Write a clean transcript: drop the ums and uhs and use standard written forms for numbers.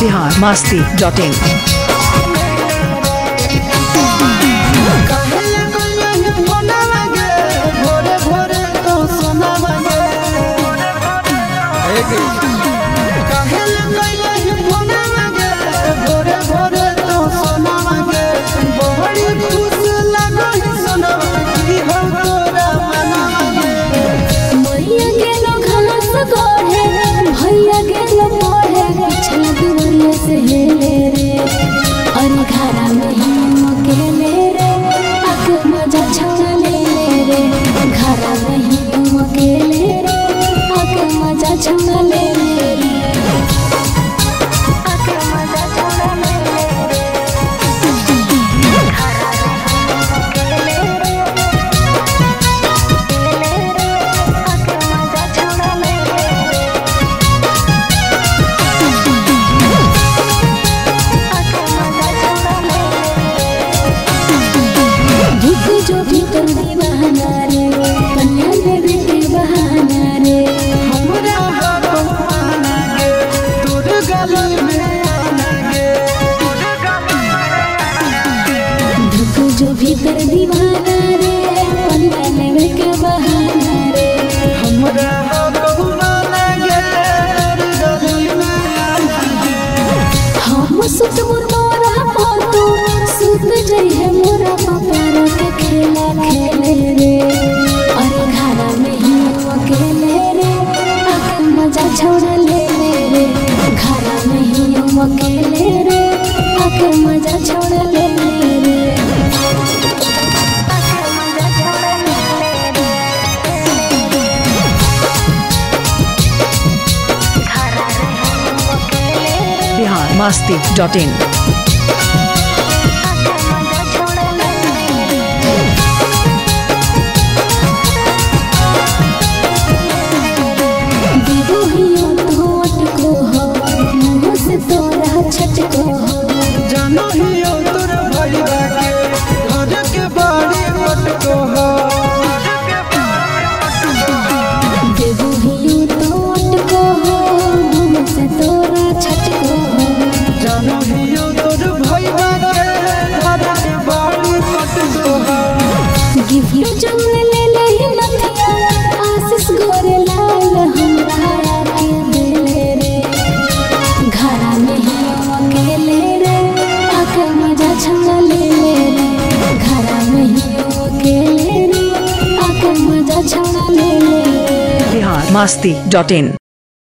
biharmasti.in भीतर दीवाना रे पन्ना लेवे के बहाना रे हमरा बहुना लगे गली में हम सुत मोरा पातो सुत जई है मोरा प्यार के खेला खेले रे अरे घरा में ही अकेले रे आके मजा छोड़ ले रे घरा में ही अकेले रे आके मजा छोड़ ले रे biharmasti.in छटको जानो हियो तोर भइबा के घर के बाड़ी मटको हो देबो हियो तोटको मुझसे तोरा छटको जानो हियो तोर भइबा के घर के बाड़ी मटको हो गिफ्ट जंगल ले ले नथिया आशीष गोरे लाल हमरा के दिले रे घरा में ही अकेले रे आके मजा छंगा ले रे घरा में ही अकेले रे आके मजा छंगा ले रे biharmasti.in